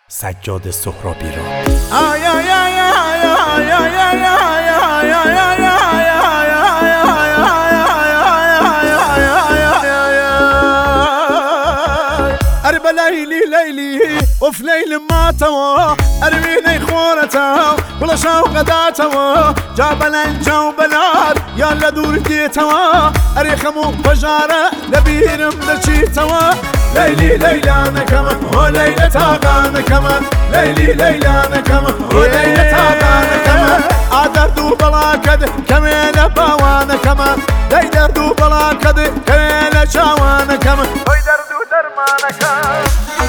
سجاد سهرابی را أرب ليلي ليلي وفي ليل ما توا أرميني خورته ولا شوقة توا جاب الجو بلاد يلا دور توا أريخمو بجارة نبيرم دشي توا ليلي ليلانا كمان وليلة تاغانا كمان ليلي ليلانا كمان وليلة تاغانا كمان أدردو بلاكد كميلة باوانا كمان دردو بلاكد كميلة شاوانا كمان ويدردو درمانا كمان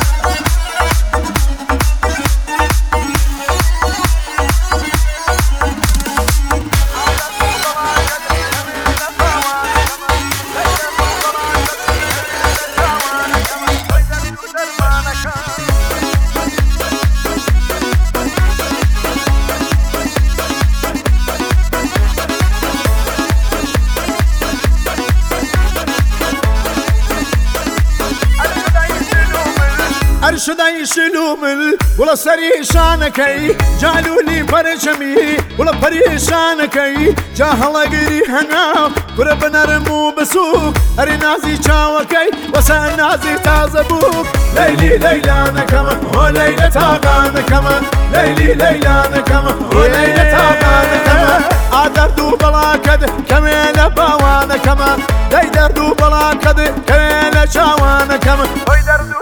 أرشد يشلومل ولا سريشانكي جعلوا لي برجمي ولا بريشانكي جاهلا قري هنا قرب نرمو بسوق أري نازي شاوكي وسا نازي تازبوك ليلي ليلانا كمان وليلة تاغانا كمان ليلي ليلانا كمان وليلة تاغانا كمان أدردو بلاكد كميلة باوانا كمان دردو بلاكد كميلة شاوانا كمان